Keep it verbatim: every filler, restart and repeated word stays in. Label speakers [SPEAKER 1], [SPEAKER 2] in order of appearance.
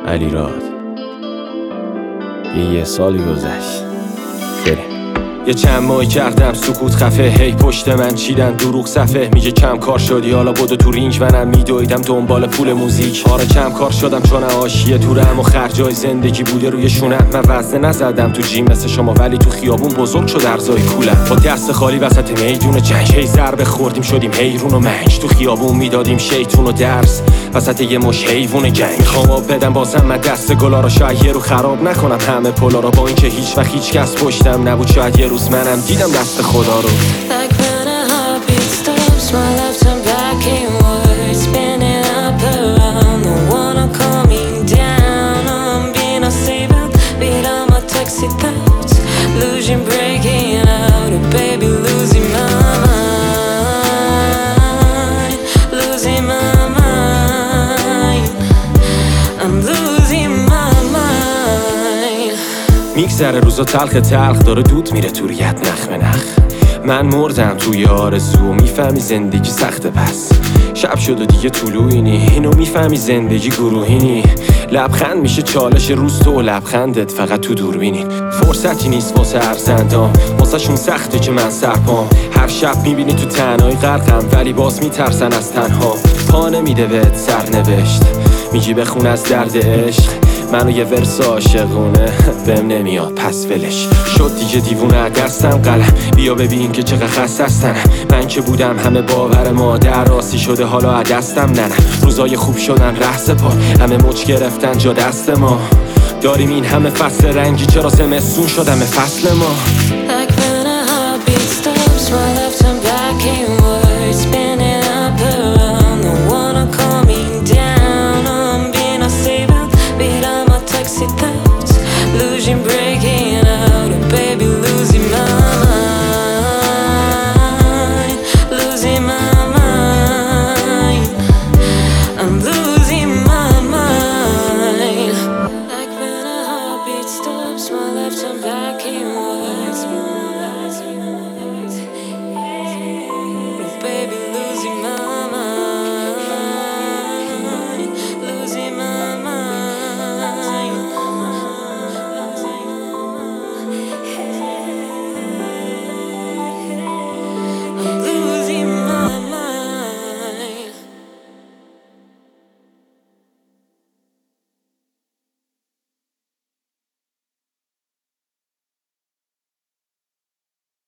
[SPEAKER 1] علیراد. یه یه سالی گذشت. بریم.
[SPEAKER 2] یه چند ماه کردم سکوت خفه، هی پشت من چیدن دروغ صفه. میگه کم کار شدی حالا بدو تو رینگ، منم میدویدم دنبال پول موزیک. آره کم کار شدم چون حاشیه تورم و خرجای زندگی بوده روی شونم. من وزنه نزدم تو جیم مثل شما، ولی تو خیابون بزرگ شد ارزای کولم. با دست خالی وسط میدون جنگ، هی ضربه خوردیم شدیم حیرون و منج. تو خیابون میدادیم شیطون و درس وسط یه مش حیوون جنگ. خواب بدم بازم من دست گلا رو، شاید یه رو خراب نکنم همه پلا رو. با اینکه هیچ وقت هیچ کس پشتم نبود، شاید یه روز منم دیدم دست خدا رو.
[SPEAKER 3] Like when a heartbeat stops, my lifetime back inward, spinning up around. The one who calm me down, I'm being unstable, beat on my toxic thoughts, losing, breaking out, oh baby, losing my mind, losing my mind, I'm losing my mind.
[SPEAKER 2] میگذره روزا تلخ تلخ داره دود میره تو ریت نخ به نخ. من مردم توی آرزو، میفهمی زندگی سخته. پس شب شد و دیگه طلوعی نی، اینو میفهمی زندگی گروهی نی. لبخند میشه چالش روز تو و لبخندت فقط تو دوربینی. فرصتی نیست واسه هر زندان، واسه شون سخته که من سرپام. هر شب میبینی تو تنهایی غرقم، ولی باز میترسن از تنها. پا نمیده بهت سرنوشت، میگی بخون از درد عشق. منو یه ورس عاشقونه بهم نمیاد پس ولش شد دیگه. دیوونه دستم قلم، بیا ببین که چقدر خسته هستم. من که بودم همه باور ما در راسی شده، حالا دستم نه نه. روزای خوب شدن ره سپار، همه مچ گرفتن جا دست ما. داریم این همه فصل رنگی، چرا زمستون شدم فصل ما.